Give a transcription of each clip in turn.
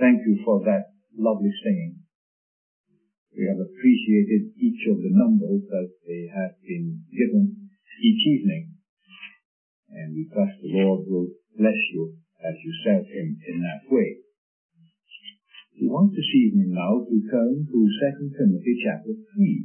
Thank you for that lovely singing. We have appreciated each of the numbers that they have been given each evening, and we trust the Lord will bless you as you serve Him in that way. We want this evening now to turn to 2 Timothy chapter 3.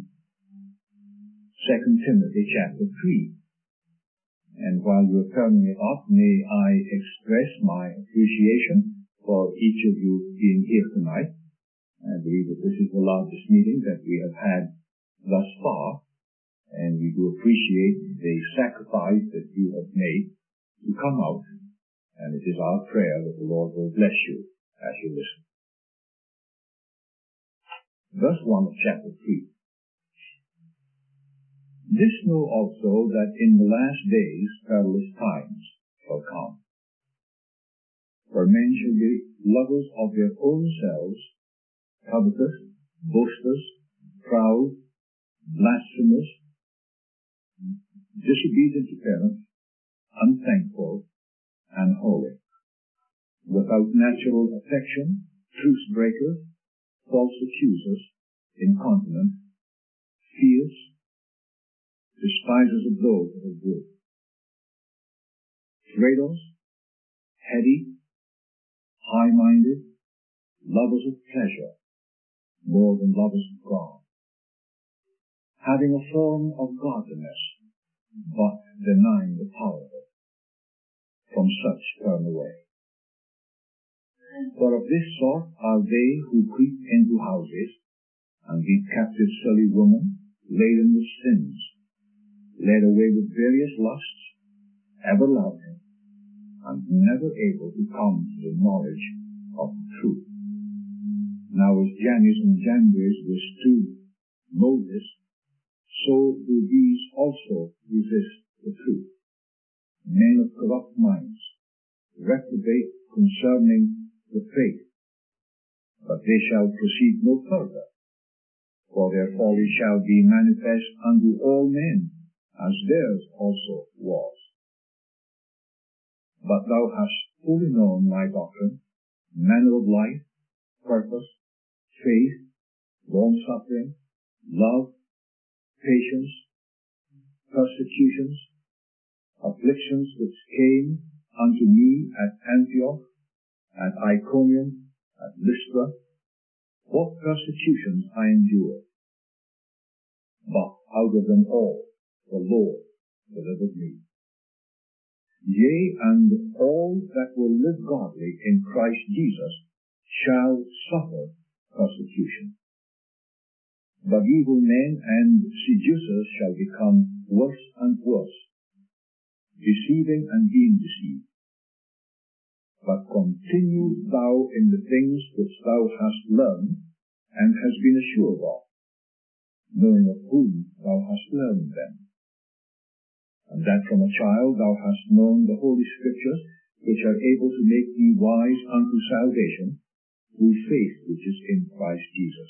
2 Timothy chapter 3. And while you're turning it up, may I express my appreciation for each of you being here tonight. I believe that this is the largest meeting that we have had thus far, and we do appreciate the sacrifice that you have made to come out, and it is our prayer that the Lord will bless you as you listen. Verse 1 of chapter 3. This know also that in the last days perilous times shall come. For men shall be lovers of their own selves, covetous, boasters, proud, blasphemous, disobedient to parents, unthankful, and unholy, without natural affection, truce breakers, false accusers, incontinent, fierce, despisers of those that are good, traitors, heady, high-minded, lovers of pleasure more than lovers of God, having a form of godliness, but denying the power of it. From such turn away. For of this sort are they who creep into houses, and lead captive silly women, laden with sins, led away with various lusts, ever loving, and never able to come to the knowledge of the truth. Now as Jannes and Jambres withstood Moses, so do these also resist the truth. Men of corrupt minds, reprobate concerning the faith, but they shall proceed no further, for their folly shall be manifest unto all men, as theirs also was. But thou hast fully known my doctrine, manner of life, purpose, faith, long-suffering, love, patience, persecutions, afflictions which came unto me at Antioch, at Iconium, at Lystra, what persecutions I endured. But out of them all the Lord delivered me. Yea, and all that will live godly in Christ Jesus shall suffer persecution. But evil men and seducers shall become worse and worse, deceiving and being deceived. But continue thou in the things which thou hast learned and hast been assured of, knowing of whom thou hast learned them, and that from a child thou hast known the Holy Scriptures, which are able to make thee wise unto salvation, through faith which is in Christ Jesus.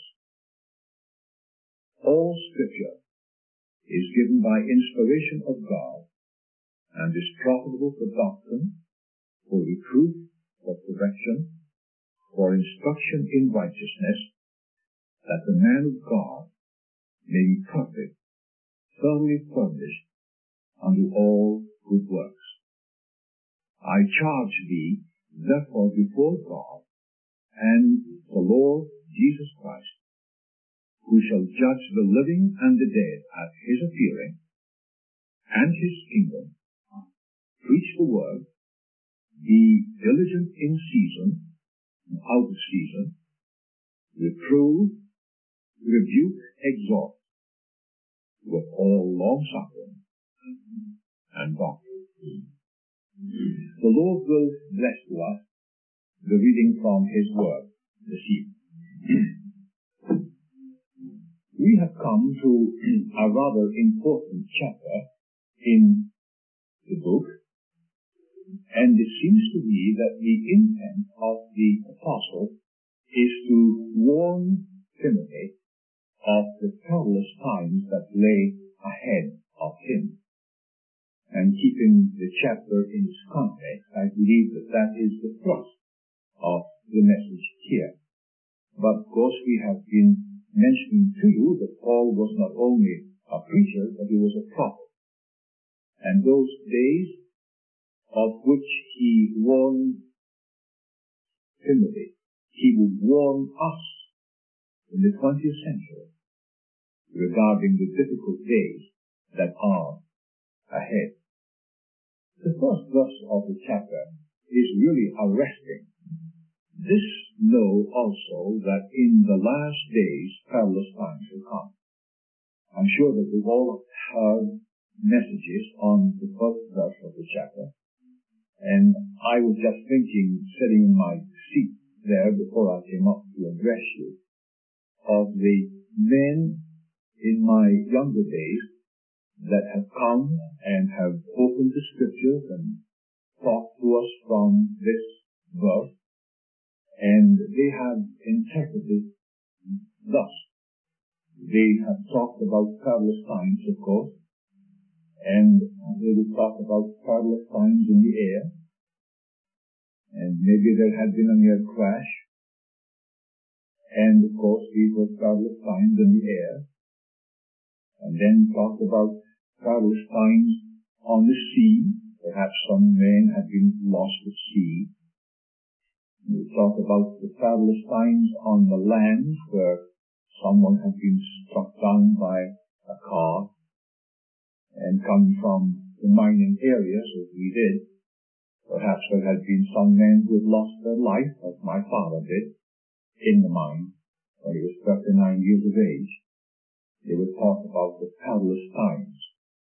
All Scripture is given by inspiration of God, and is profitable for doctrine, for reproof, for correction, for instruction in righteousness, that the man of God may be perfect, thoroughly furnished unto all good works. I charge thee, therefore, before God and the Lord Jesus Christ, who shall judge the living and the dead at his appearing, and his kingdom, preach the word, be diligent in season and out of season, reprove, rebuke, exhort, with all long-suffering and doctrine. The Lord will bless to us the reading from His Word this evening. We have come to a rather important chapter in the book, and it seems to me that the intent of the apostle is to warn Timothy of the perilous times that lay ahead of him. And keeping the chapter in its context, I believe that that is the thrust of the message here. course, we have been mentioning to you that Paul was not only a preacher, but he was a prophet. And those days of which he warned Timothy, he would warn us in the 20th century regarding the difficult days that are ahead. The first verse of the chapter is really arresting. This know also that in the last days perilous times will come. I'm sure that we've all heard messages on the first verse of the chapter, and I was just thinking, sitting in my seat there before I came up to address you, of the men in my younger days that have come and have opened the scriptures and talked to us from this verse, and they have interpreted thus. They have talked about perilous times, of course, and they would talk about perilous times in the air, and maybe there had been a near crash, and of course these were perilous times in the air, and then talked about perilous times on the sea. Perhaps some men had been lost at sea. We talked about the perilous times on the land where someone had been struck down by a car and come from the mining areas, as we did. Perhaps there had been some men who had lost their life, as my father did, in the mine when he was 39 years of age. They would talk about the perilous times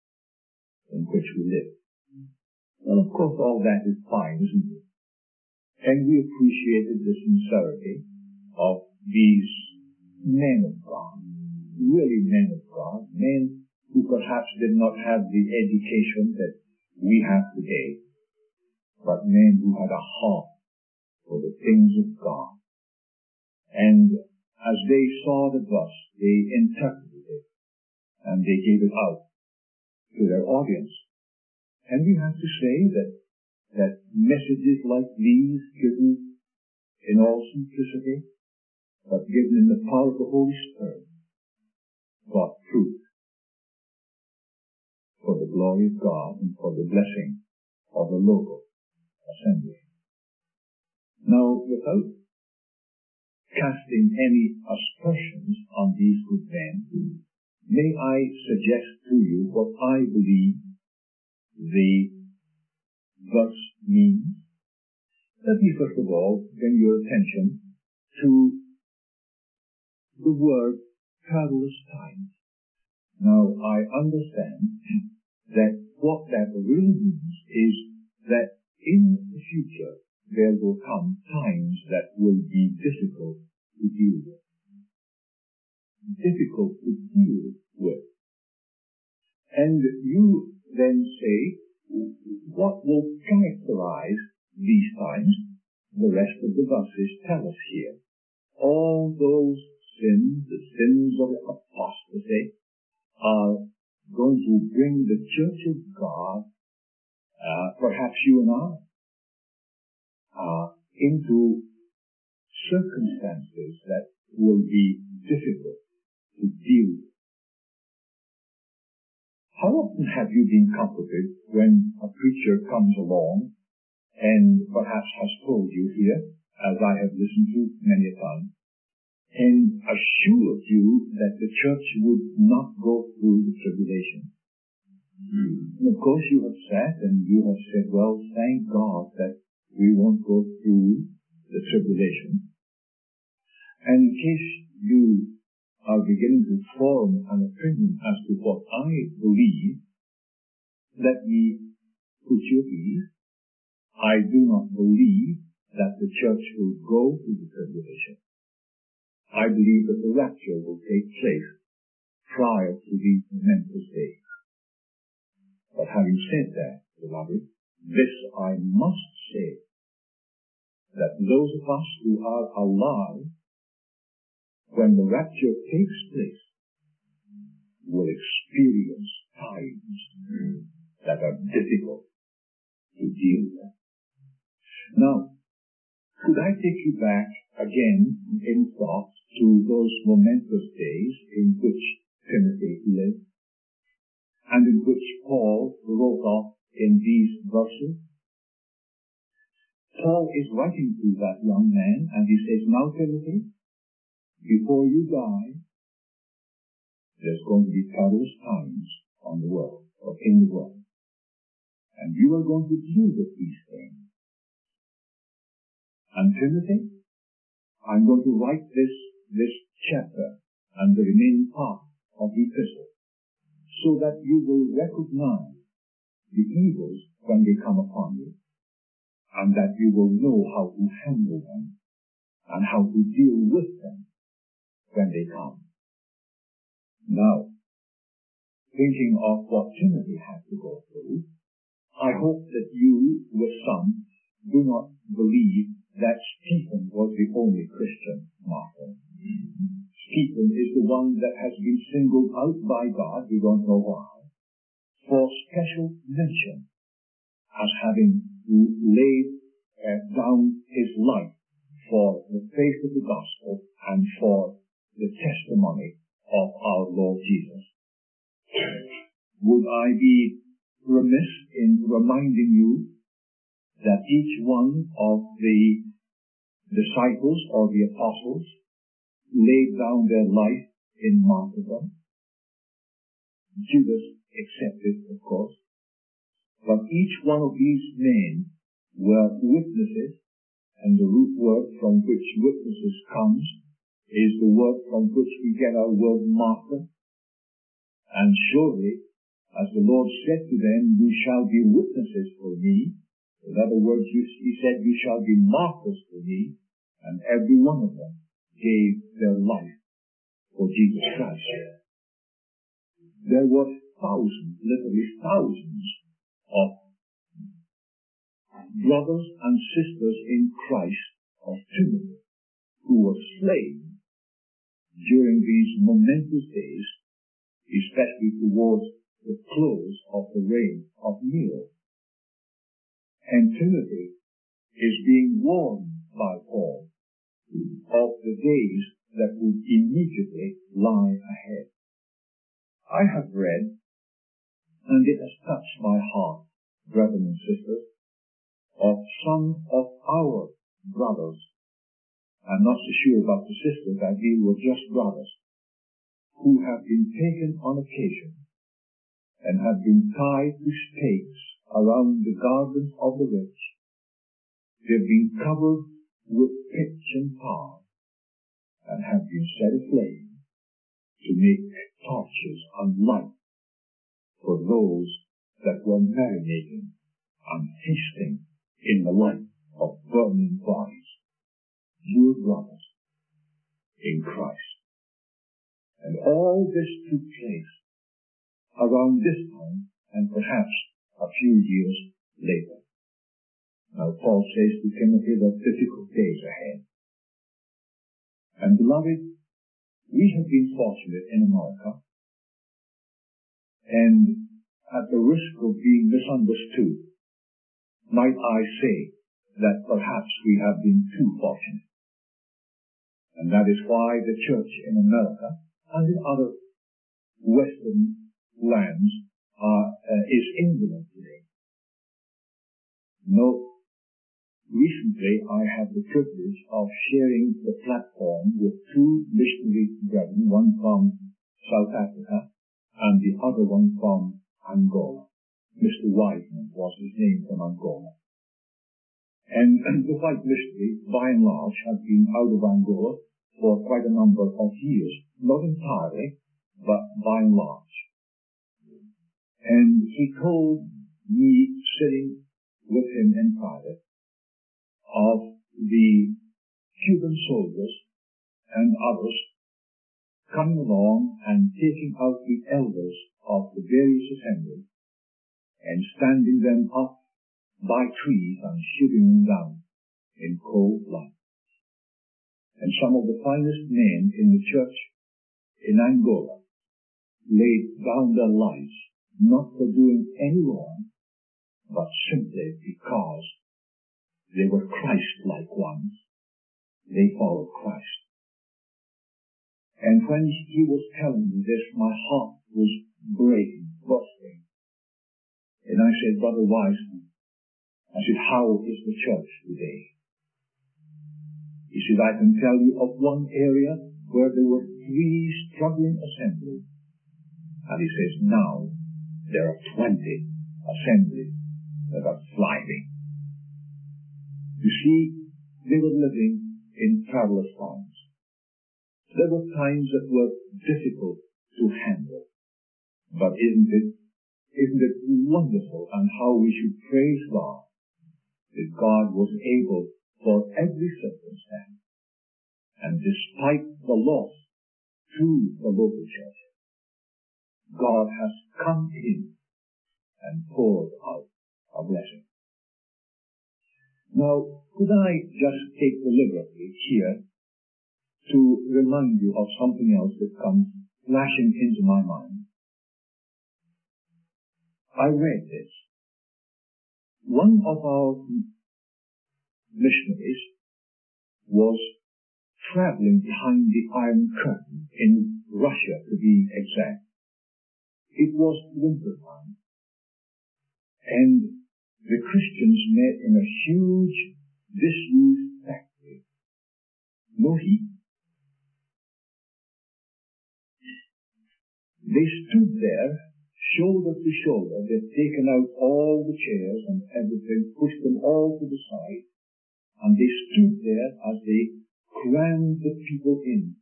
in which we live. Well, of course, all that is fine, isn't it? And we appreciated the sincerity of these men of God, really men of God, men who perhaps did not have the education that we have today, but men who had a heart for the things of God. And as they saw the verse, they interpreted it, and they gave it out to their audience. And we have to say that messages like these, given in all simplicity, but given in the power of the Holy Spirit, brought truth for the glory of God and for the blessing of the local assembly. Now, without casting any aspersions on these good men, may I suggest to you what I believe the verse means? Let me first of all bring your attention to the word perilous times. Now, I understand that what that really means is that in the future there will come times that will be difficult to deal with. Difficult to deal with. And you then say, what will characterize these times? The rest of the verses tell us here. All those sins, the sins of apostasy, are going to bring the church of God, perhaps you and I, into circumstances that will be difficult to deal with. How often have you been comforted when a preacher comes along and perhaps has told you here, as I have listened to many a time, and assured you that the church would not go through the tribulation? And of course you have sat and you have said, well, thank God that we won't go through the tribulation. And in case you are beginning to form an opinion as to what I believe, let me put you at ease. I do not believe that the church will go through the tribulation. I believe that the rapture will take place prior to these momentous days. But having said that, beloved, this I must say, that those of us who are alive when the rapture takes place will experience times that are difficult to deal with. Now, could I take you back again in thought to those momentous days in which Timothy lived, and in which Paul wrote of in these verses. Paul is writing to that young man, and he says, now Timothy, before you die, there's going to be perilous times on the world, or in the world. And you are going to deal with these things. And Timothy, I'm going to write this chapter and the remaining part of the epistle so that you will recognize the evils when they come upon you, and that you will know how to handle them and how to deal with them when they come. Now, thinking of what Timothy had to go through, I hope that you, with some, do not believe that Stephen was the only Christian martyr. Stephen is the one that has been singled out by God, we don't know why, for special mention as having laid down his life for the faith of the gospel and for the testimony of our Lord Jesus. Would I be remiss in reminding you that each one of the disciples or the apostles laid down their life in martyrdom? Judas excepted, of course. But each one of these men were witnesses, and the root word from which witnesses comes is the word from which we get our word martyr. And surely, as the Lord said to them, you shall be witnesses for me. In other words, he said, you shall be martyrs for me, and every one of them gave their life for Jesus Christ. There were thousands, literally thousands, of brothers and sisters in Christ of Timothy who were slain during these momentous days, especially towards the close of the reign of Nero. And Timothy is being warned by Paul of the days that would immediately lie ahead. I have read, and it has touched my heart, brethren and sisters, of some of our brothers. I'm not so sure about the sisters, I deal with just brothers, who have been taken on occasion and have been tied to stakes around the gardens of the rich. They've been covered with pitch and tar and have been set aflame to make torches and light for those that were marinating and feasting in the light of burning bodies. Dear brothers in Christ. And all this took place around this time and perhaps a few years later. Now Paul says to Timothy that difficult days ahead. And beloved, we have been fortunate in America, and at the risk of being misunderstood, might I say that perhaps we have been too fortunate. And that is why the church in America and in other Western lands is indolent today. Recently I had the privilege of sharing the platform with two missionary brethren, one from South Africa and the other one from Angola. Mr. Wiseman was his name, from Angola. And the white missionary, by and large, had been out of Angola for quite a number of years. Not entirely, but by and large. And he told me, sitting with him in private, of the Cuban soldiers and others coming along and taking out the elders of the various assemblies and standing them up by trees and shooting them down in cold blood. And some of the finest men in the church in Angola laid down their lives, not for doing any wrong, but simply because they were Christ-like ones. they follow Christ. And when he was telling me this, my heart was breaking, bursting. And I said, Brother Wiseman, I said, how is the church today? He said, I can tell you of one area where there were 3 struggling assemblies. And he says, now there are 20 assemblies that are thriving. You see, they were living in perilous times. There were times that were difficult to handle. But isn't it wonderful, and how we should praise God that God was able for every circumstance, and despite the loss to the local church, God has come in and poured out a blessing. Now, could I just take the liberty here to remind you of something else that comes flashing into my mind? I read this. One of our missionaries was traveling behind the Iron Curtain in Russia, to be exact. It was winter time, and the Christians met in a huge disused factory. No heat. They stood there, shoulder to shoulder. They'd taken out all the chairs and everything, pushed them all to the side, and they stood there as they crammed the people in.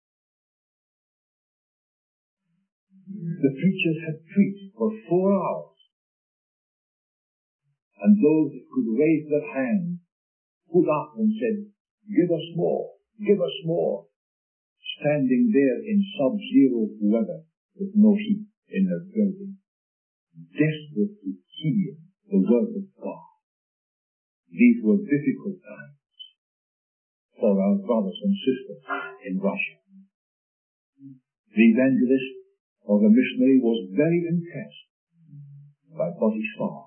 The preachers had preached for 4 hours, and those that could raise their hands put up and said, give us more, give us more, standing there in sub-zero weather with no heat in their building, desperate to hear the word of God. These were difficult times for our brothers and sisters in Russia. The evangelist or the missionary was very impressed by what he saw.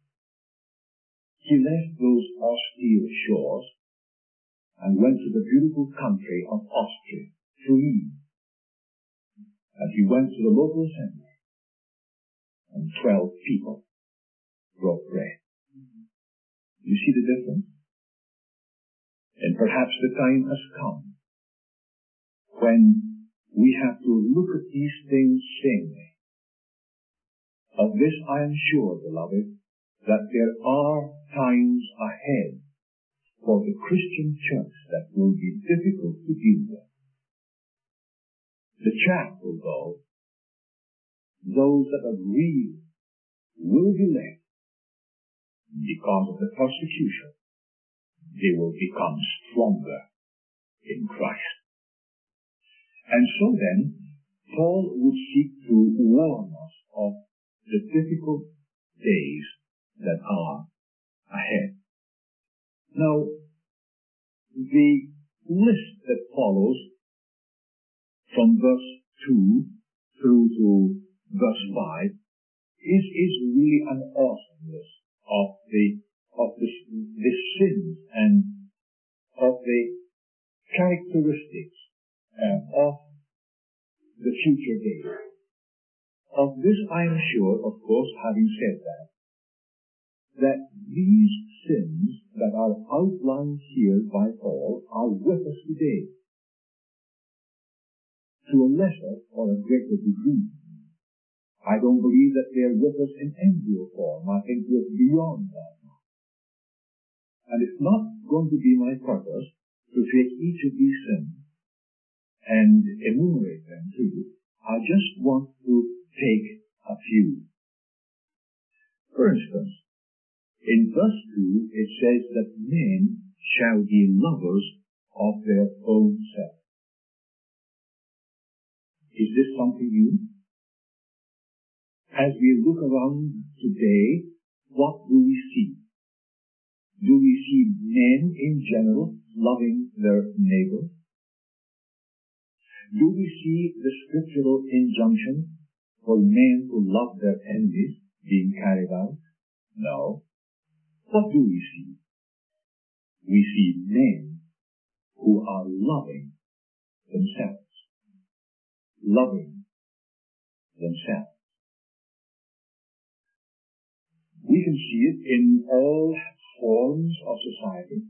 He left those austere shores and went to the beautiful country of Austria, free. And he went to the local assembly, and 12 people broke bread. You see the difference? And perhaps the time has come when we have to look at these things sanely. Of this I am sure, beloved, that there are times ahead for the Christian church that will be difficult to deal with. The chaff will go. Those that are real will be left. Because of the persecution, they will become stronger in Christ. And so then, Paul would seek to warn us of the difficult days that are ahead. Now, the list that follows from verse 2 through to verse 5 is really an awesome list of the sins and of the characteristics of the future days. Of this I am sure, of course, having said that these sins that are outlined here by Paul are with us today, to a lesser or a greater degree. I don't believe that they are with us in embryo form. I think we're beyond that now. And it's not going to be my purpose to take each of these sins and enumerate them to you. I just want to take a few. For instance, in verse 2 it says that men shall be lovers of their own self. Is this something new? As we look around today, what do we see? Do we see men in general loving their neighbor? Do we see the scriptural injunction for men to love their enemies being carried out? No. What do we see? We see men who are loving themselves. Loving themselves. We can see it in all forms of society.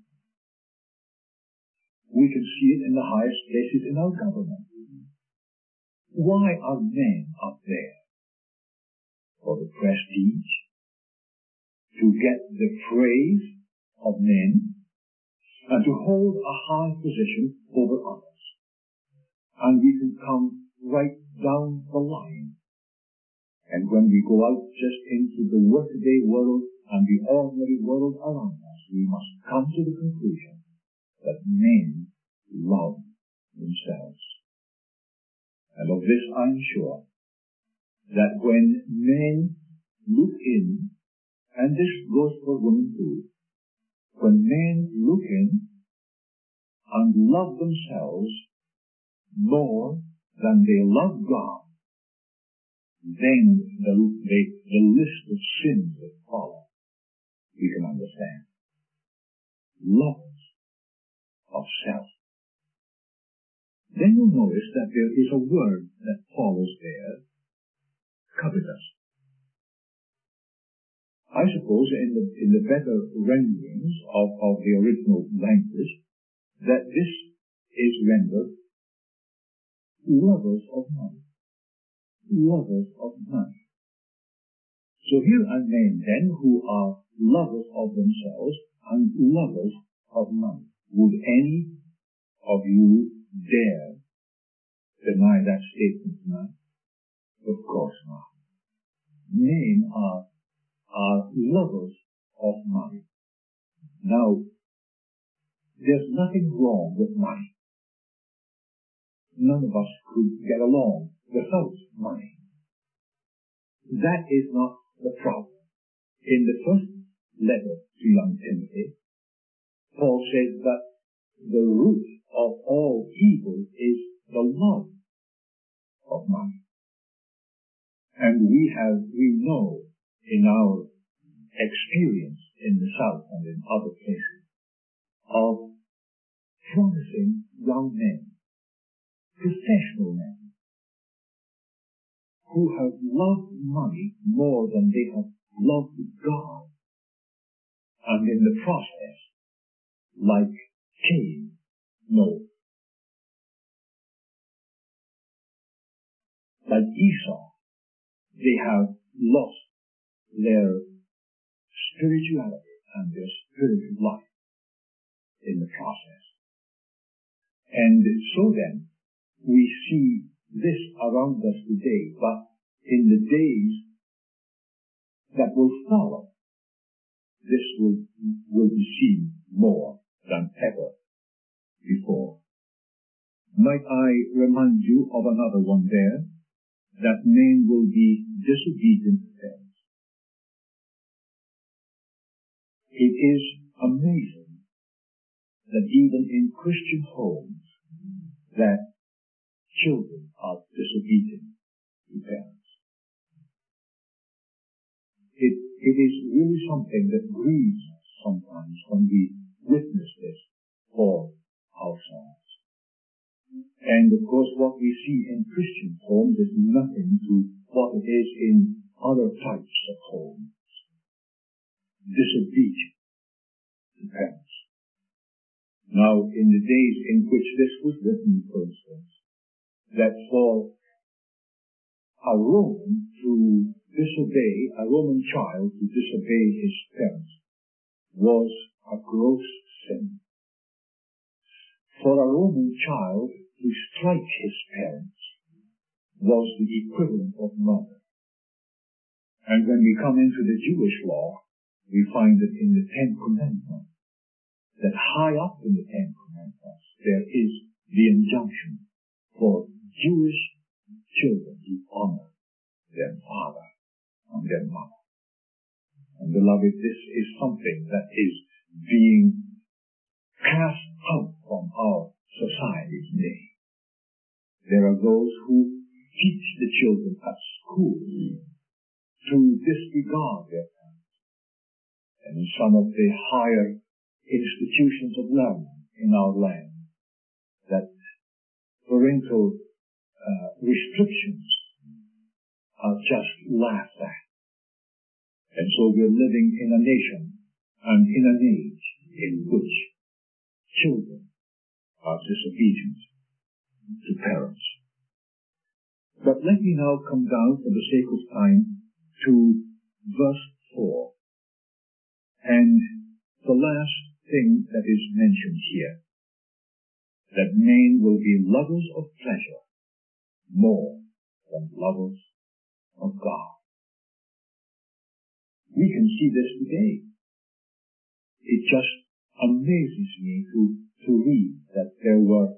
We can see it in the highest places in our government. Why are men up there? For the prestige, to get the praise of men, and to hold a high position over others. And we can come right down the line. And when we go out just into the workaday world and the ordinary world around us, we must come to the conclusion that men love themselves. And of this I am sure, that when men look in, and this goes for women too, when men look in and love themselves more than they love God, then the list of sins that follow, we can understand. Love of self. Then you'll notice that there is a word that follows there, covetous. I suppose in the better renderings of the original language, that this is rendered lovers of money. Lovers of money. So here are men then who are lovers of themselves and lovers of money. Would any of you dare deny that statement tonight? Of course not. Men are lovers of money. Now, there's nothing wrong with money. None of us could get along without money. That is not the problem. In the first letter to young Timothy, Paul says that the root of all evil is the love of money. And we know in our experience in the South and in other places of promising young men, professional men, who have loved money more than they have loved God, and in the process, like Cain, like Esau, they have lost their spirituality and their spiritual life in the process. And so then, we see this around us today, but in the days that will follow, this will be seen more than ever before. Might I remind you of another one there, that men will be disobedient to parents. It is amazing that even in Christian homes, that children are disobedient to parents. It is really something that grieves us sometimes when we witness this for ourselves. And of course what we see in Christian homes is nothing to what it is in other types of homes. Disobedient to parents. Now, in the days in which this was written, for instance, that for a Roman child to disobey his parents was a gross sin. For a Roman child to strike his parents was the equivalent of murder. And when we come into the Jewish law, we find that in the Ten Commandments, that high up in the Ten Commandments, there is the injunction for Jewish children to honor their father and their mother. And beloved, this is something that is being cast out from our society today. There are those who teach the children at school to disregard their parents. And in some of the higher institutions of learning in our land, that parental restrictions are just laughed at. And so we're living in a nation and in an age in which children are disobedient to parents. But let me now come down, for the sake of time, to verse 4. And the last thing that is mentioned here, that men will be lovers of pleasure more than lovers of God. We can see this today. It just amazes me to read that there were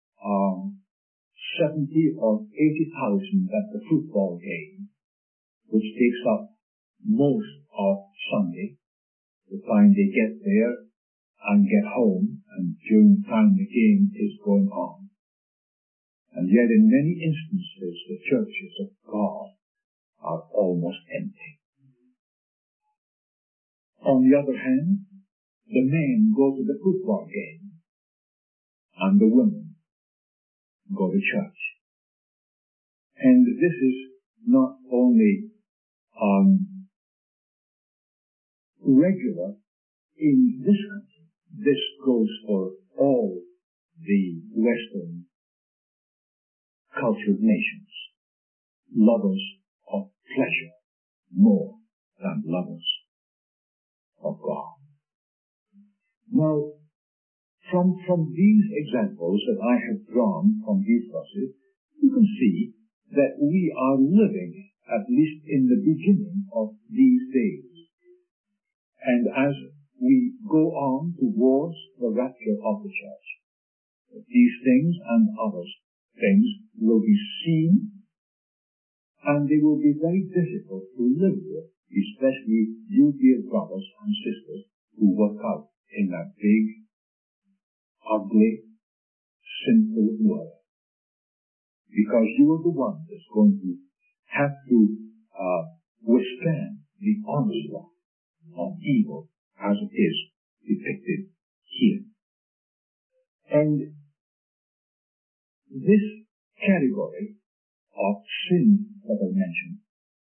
70 or 80,000 at the football game, which takes up most of Sunday, the time they get there and get home, and during the time the game is going on. And yet in many instances the churches of God are almost empty. On the other hand, the men go to the football game and the women go to church. And this is not only regular in this country. This goes for all the Western cultured nations. Lovers of pleasure more than lovers of God. Now, from these examples that I have drawn from these verses, you can see that we are living, at least in the beginning of these days. And as we go on towards the rapture of the church, these things and other things will be seen, and they will be very difficult to live with, especially you dear brothers and sisters who work out in that big, ugly, sinful world. Because you are the one that's going to have to withstand the onslaught of evil as it is depicted here. And this category of sin that I mentioned,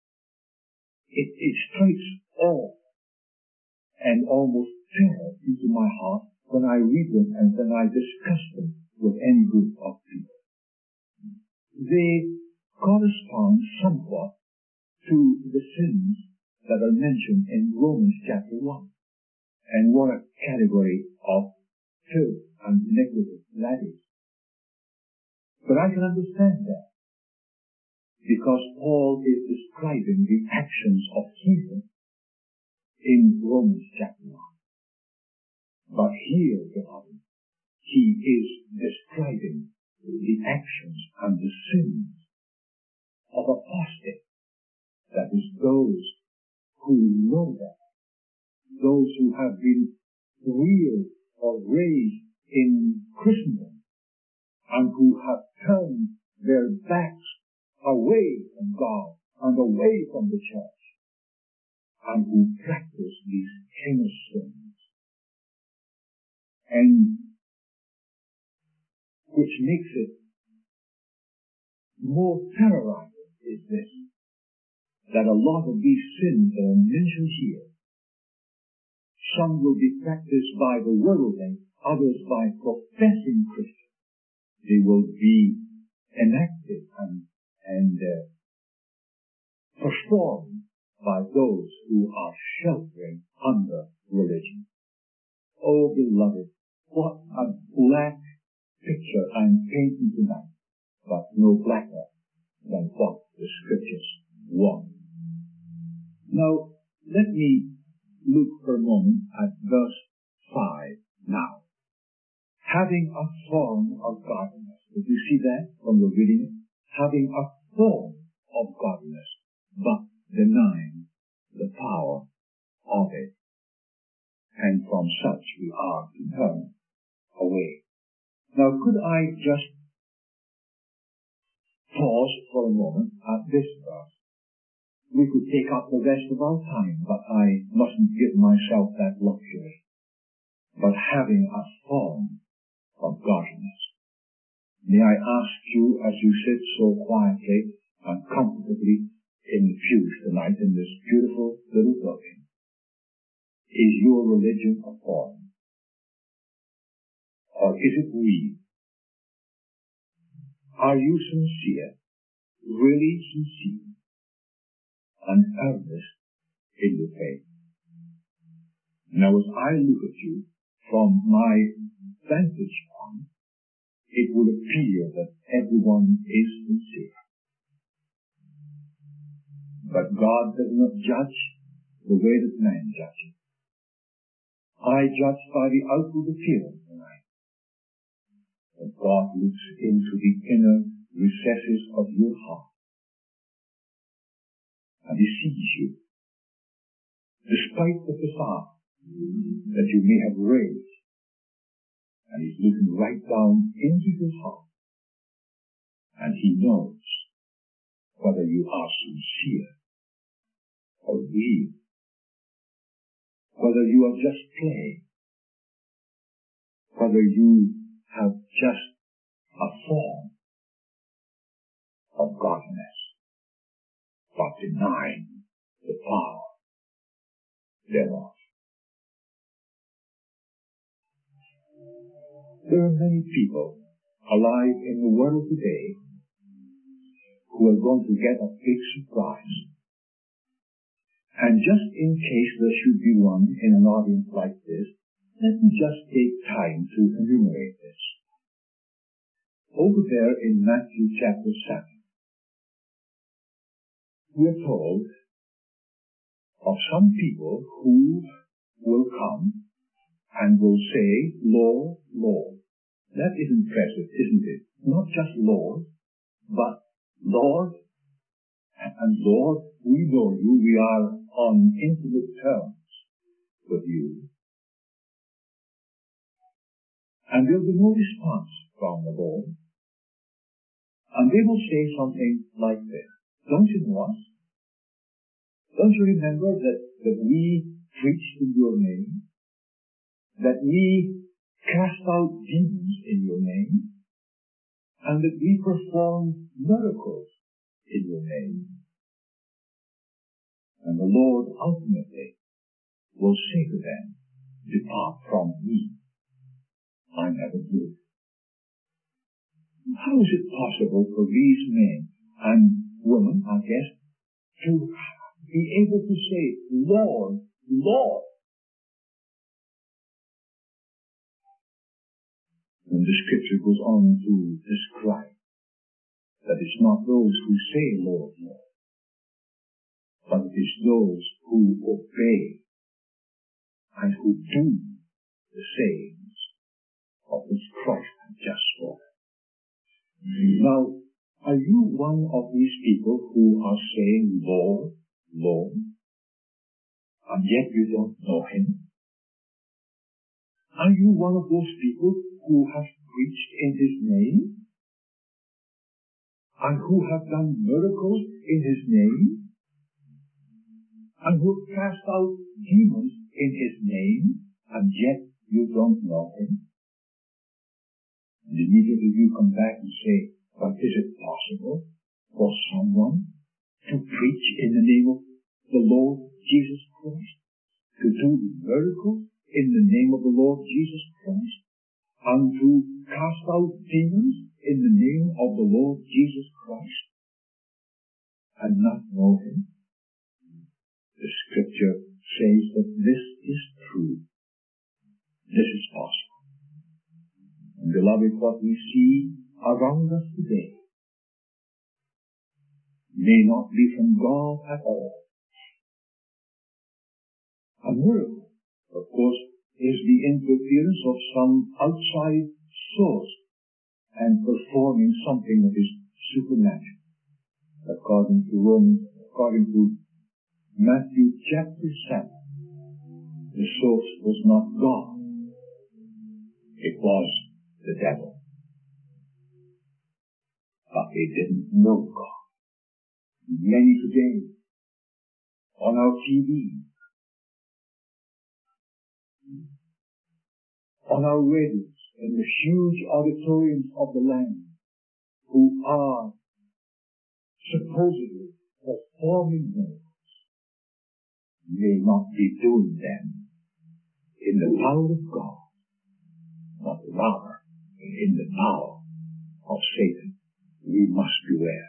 it strikes awe and almost terror into my heart when I read them and when I discuss them with any group of people. They correspond somewhat to the sins that are mentioned in Romans chapter 1. And what a category of filth and iniquity that is. But I can understand that, because Paul is describing the actions of heathen in Romans chapter 1. But here, beloved, he is describing the actions and the sins of apostate, that is, those who know that, those who have been reared or raised in Christendom, and who have turned their backs away from God and away from the church, and who practice these heinous sins. And which makes it more terrorizing is this, that a lot of these sins that are mentioned here, some will be practiced by the worldling, others by professing Christians. They will be enacted and performed by those who are sheltering under religion. Oh, beloved, what a black picture I'm painting tonight, but no blacker than what the Scriptures want. Now, let me look for a moment at verse 5 now. Having a form of godliness. Did you see that from the reading? Having a form of godliness, but denying the power of it. And from such we are to turn away. Now, could I just pause for a moment at this verse? We could take up the rest of our time, but I mustn't give myself that luxury. But having a form of godliness. may I ask you, as you sit so quietly and comfortably in the pews tonight in this beautiful little building, is your religion a form? Or is it real? Are you sincere, really sincere, and earnest in your faith? Now, as I look at you from my vantage point, it would appear that everyone is sincere. But God does not judge the way that man judges. I judge by the outward appearance tonight. But God looks into the inner recesses of your heart. And He sees you. Despite the facade that you may have raised, and He's looking right down into your heart, and He knows whether you are sincere or real, whether you are just playing, whether you have just a form of godliness, but denying the power thereof. There are many people alive in the world today who are going to get a big surprise. And just in case there should be one in an audience like this, let me just take time to enumerate this. Over there in Matthew chapter 7, we are told of some people who will come and will say, Lord, Lord. That is impressive, isn't it? Not just Lord, but Lord and Lord, we know you, we are on intimate terms with you. And there will be no response from the Lord. And they will say something like this. Don't you know us? Don't you remember that we preached in your name? That we cast out demons in your name? And that we performed miracles in your name? And the Lord ultimately will say to them, Depart from me. I never knew you. How is it possible for these men and women, I guess, to be able to say, Lord, Lord? And the scripture goes on to describe that it's not those who say, Lord, Lord, but it is those who obey and who do the sayings of which Christ had just spoken. Now, are you one of these people who are saying, Lord, Lord, and yet you don't know Him? Are you one of those people who have preached in His name? And who have done miracles in His name? And who have cast out demons in His name, and yet you don't know Him? And immediately you come back and say, but is it possible for someone to preach in the name of the Lord Jesus Christ? To do miracles in the name of the Lord Jesus Christ? And to cast out demons in the name of the Lord Jesus Christ? And not know Him? The scripture says that this is true. This is possible. And beloved, what we see around us today may not be from God at all. A miracle, of course, is the interference of some outside source and performing something that is supernatural. According to Matthew chapter 7, the source was not God. It was the devil. But they didn't know God. Many today, on our TV, on our radios, in the huge auditoriums of the land, who are supposedly performing miracles may not be doing them in the power of God, but rather in the power of Satan. We must beware.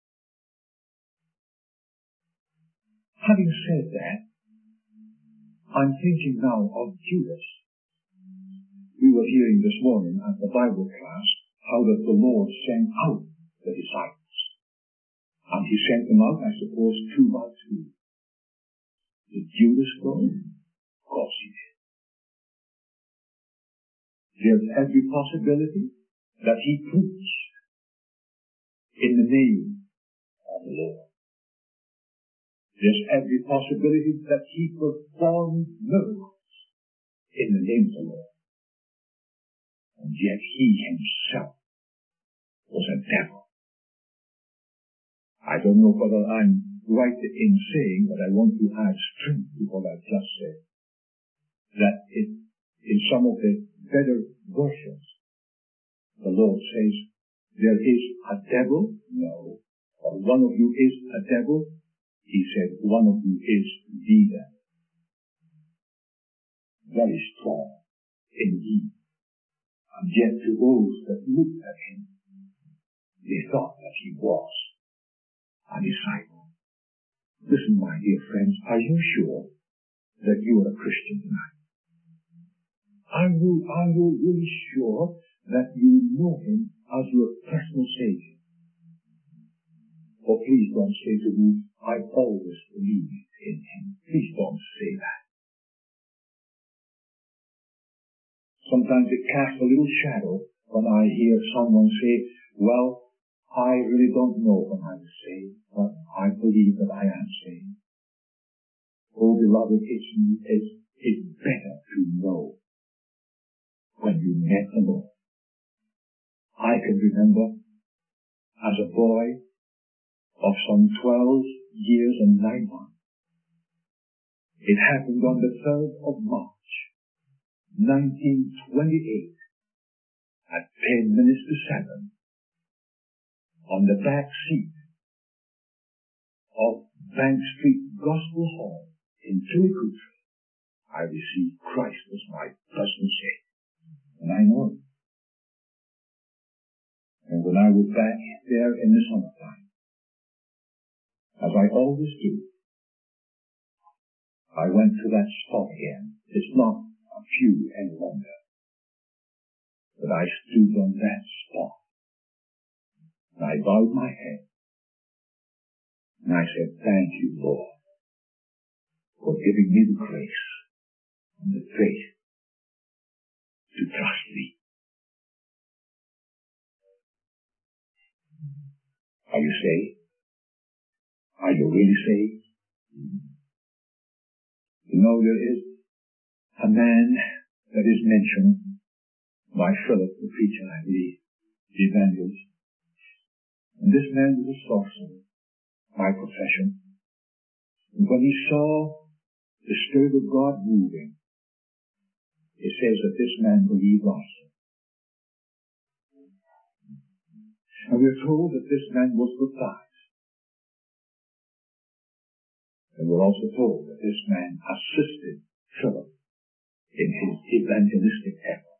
Having said that, I'm thinking now of Judas. We were hearing this morning at the Bible class how that the Lord sent out the disciples. And he sent them out, I suppose, 2 by 2. Did Judas go? Of course he did. There's every possibility that he preached in the name of the Lord. There's every possibility that he performed miracles in the name of the Lord. And yet he himself was a devil. I don't know whether I'm right in saying, but I want to add strength to what I've just said, that in some of the better versions, the Lord says, there is a devil? No. Or one of you is a devil? He said, one of you is the devil. Very strong indeed. And yet to those that looked at him, they thought that he was a disciple. Listen, my dear friends, are you sure that you are a Christian tonight? Are you really sure that you know him as your personal Savior? Oh, please don't say to me, I've always believed in him. Please don't say that. Sometimes it casts a little shadow when I hear someone say, well, I really don't know when I was saved, but I believe that I am saved. Oh, beloved, it's better to know when you met the Lord. I can remember as a boy of some 12 years and 9 months. It happened on the 3rd of March, 1928, at 10 minutes to 7, on the back seat of Bank Street Gospel Hall in Tulikutra, I received Christ as my personal Savior. And I know it. And when I was back there in the summertime, as I always do, I went to that spot again. It's not a few any longer. But I stood on that spot. And I bowed my head. And I said, thank you, Lord, for giving me the grace and the faith to trust thee. Are you saved? Are you really saved? You know, there is a man that is mentioned by Philip, the preacher, I believe, the evangelist. And this man was a sorcerer, by profession. And when he saw the Spirit of God moving, it says that this man believed also. And we're told that this man was baptized. And we're also told that this man assisted Philip in his evangelistic effort.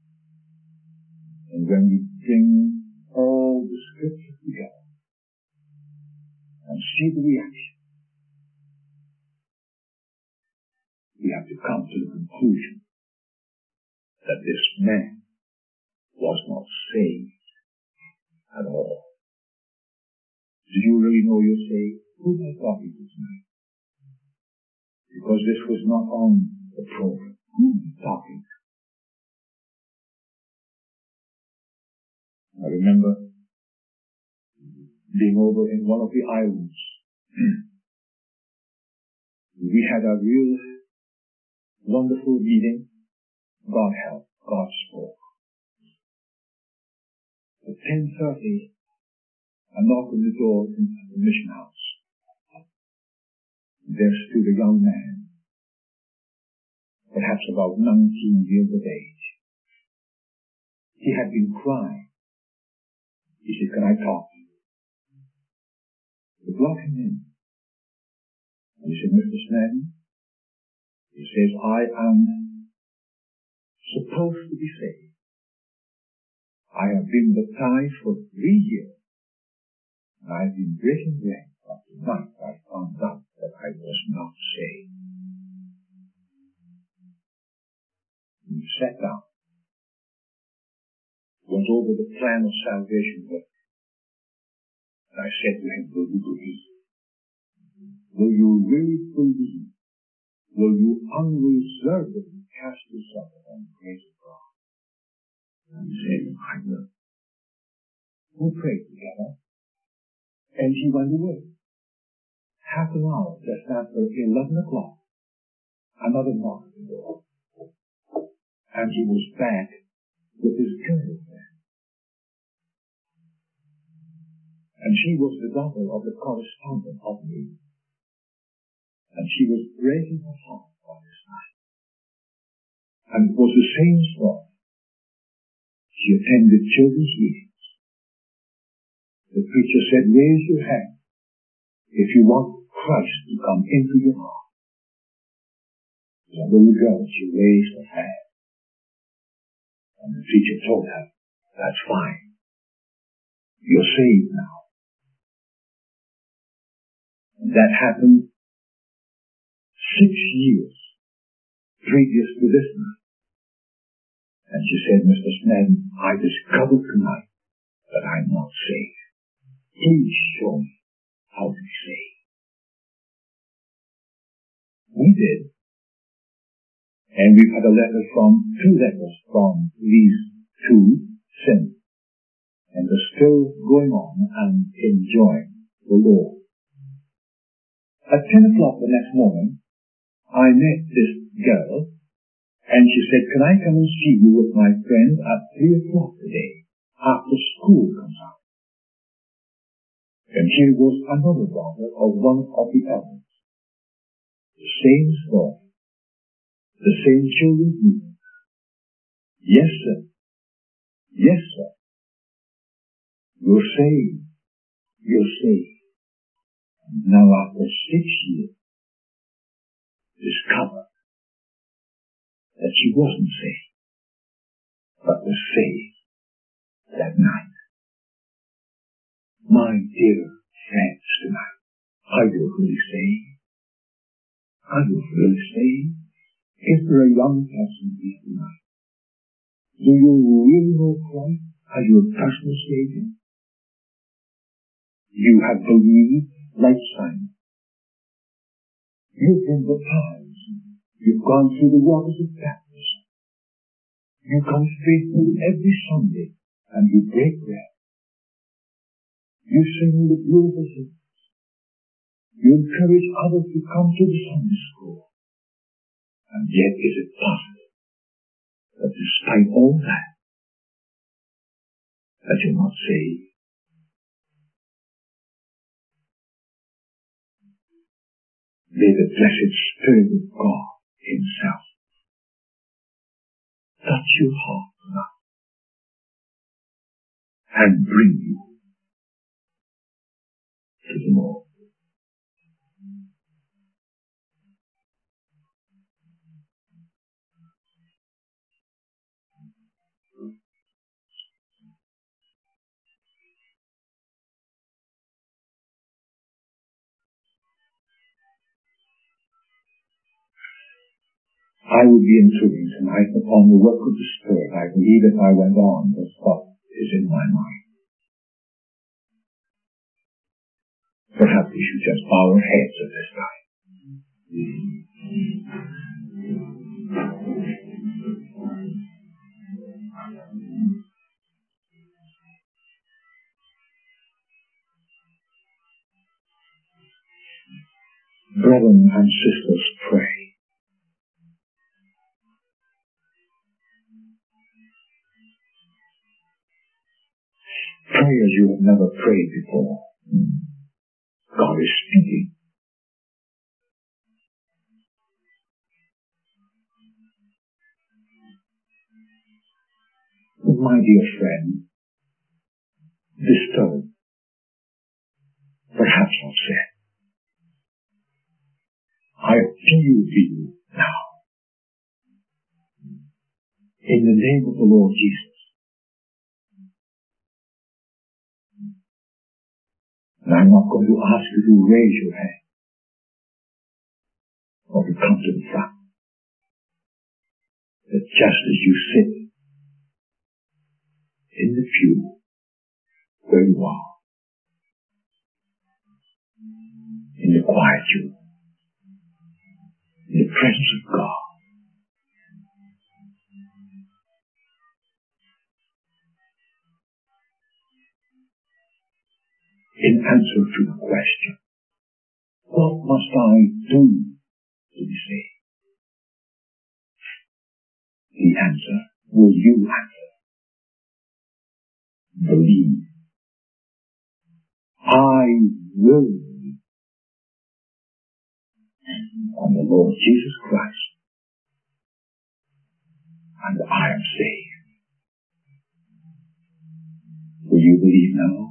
And when we bring all the scriptures together and see the reaction, we have to come to the conclusion that this man was not saved at all. Do you really know you're saved? Who am I talking to tonight? Because this was not on the program. Who am I talking to? I remember being over in one of the islands. We had a real wonderful meeting. God helped. God spoke. At 10:30, I knocked on the door in the mission house. There stood a young man, perhaps about 19 years of age. He had been crying. He said, can I talk to you? We brought him in. And he said, Mr. Snedden, he says, I am supposed to be saved. I have been baptized for 3 years. And I have been breaking bread. But tonight I found out that I was not saved. And he sat down. Went over the plan of salvation with me. And I said to him, will you believe? Will you really believe? Will you unreservedly cast yourself upon the grace of God? And he said, I will. We prayed together. And he went away. Half an hour just after 11 o'clock, another knock at the door. And he was back with his girlfriend. And she was the daughter of the correspondent of me. And she was breaking her heart by this time. And it was the same story. She attended children's meetings. The preacher said, raise your hand if you want Christ to come into your heart. The little girl, she raised her hand. And the preacher told her, that's fine. You're saved now. And that happened 6 years previous to this night. And she said, Mr. Snedden, I discovered tonight that I'm not saved. Please show me how to be saved. We did. And we've had two letters from these two since. And they're still going on and enjoying the Lord. At 10 o'clock the next morning, I met this girl, and she said, can I come and see you with my friend at 3 o'clock today, after school comes out? And here was another daughter of one of the elders. The same story. The same children's meeting. Yes, sir. Yes, sir. You're saved. You're saved. And now after 6 years, discovered that she wasn't saved, but was saved that night. My dear friends tonight, are you really saved? Are you really saved? Is there a young person here tonight? Do you really know Christ as your personal Savior? You have believed like Simon. You've been baptized. You've gone through the waters of baptism. You come faithfully every Sunday and you break bread. You sing the beautiful hymns. You encourage others to come to the Sunday school. And yet is it possible that despite all that you're not saved? May the blessed Spirit of God Himself touch your heart tonight and bring you to the Lord. I would be intruding tonight upon the work of the Spirit. I believe if I went on, the thought is in my mind. Perhaps we should just bow our heads at this time. Brethren and sisters, pray. Pray as you have never prayed before. God is speaking. My dear friend, disturbed, perhaps upset, I appeal to you now, in the name of the Lord Jesus. And I'm not going to ask you to raise your hand or to come to the front. But just as you sit in the pew where you are, in the quietude, in the presence of God, in answer to the question, what must I do to be saved? The answer, will you answer? Believe. I will believe on the Lord Jesus Christ, and I am saved. Will you believe now?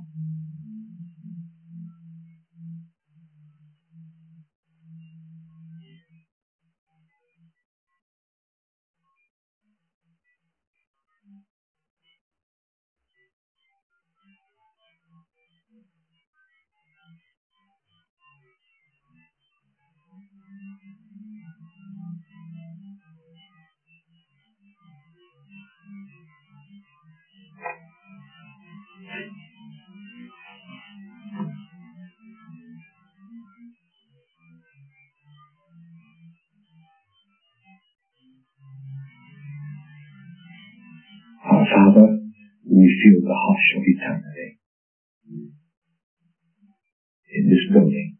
Our Father, we feel the hush of eternity in this building.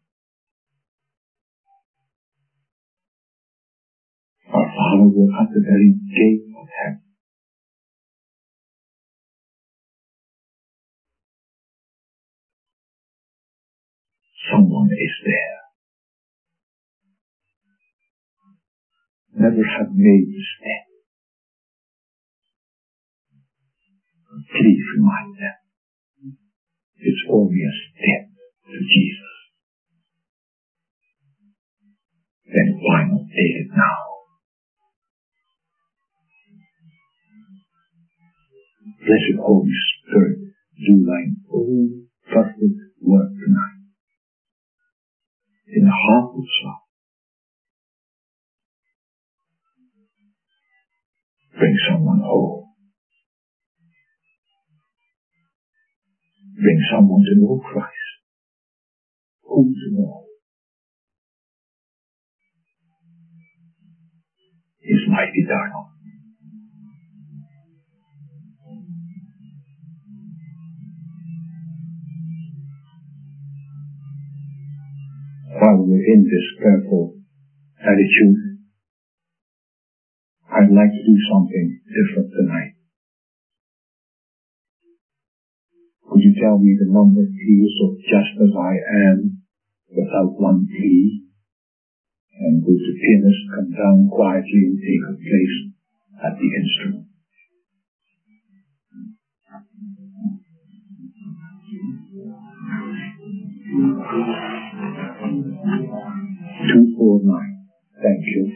Our Father, we're at the very gate of heaven. Someone is there. Never have made the step. Please remind them. It's only a step to Jesus. Then why not take it now? Blessed Holy Spirit, do thine own perfect work tonight in the heart of soul. Bring someone home. Bring someone to know Christ. Whom to know? His life eternal. While we're in this prayerful attitude, I'd like to do something different tonight. Could you tell me the number, please, of just as I am, without one plea? And would the pianist come down quietly and take her place at the instrument? $249. Thank you.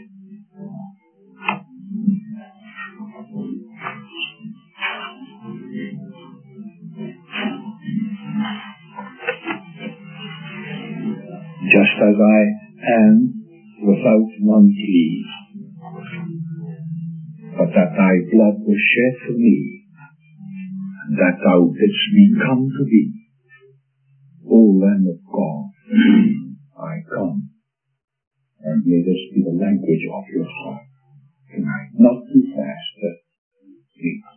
Just as I am, without one plea, but that thy blood was shed for me, and that thou didst me come to thee, O Lamb of God, I come, and may this be the language of your heart tonight. Not too fast, but please.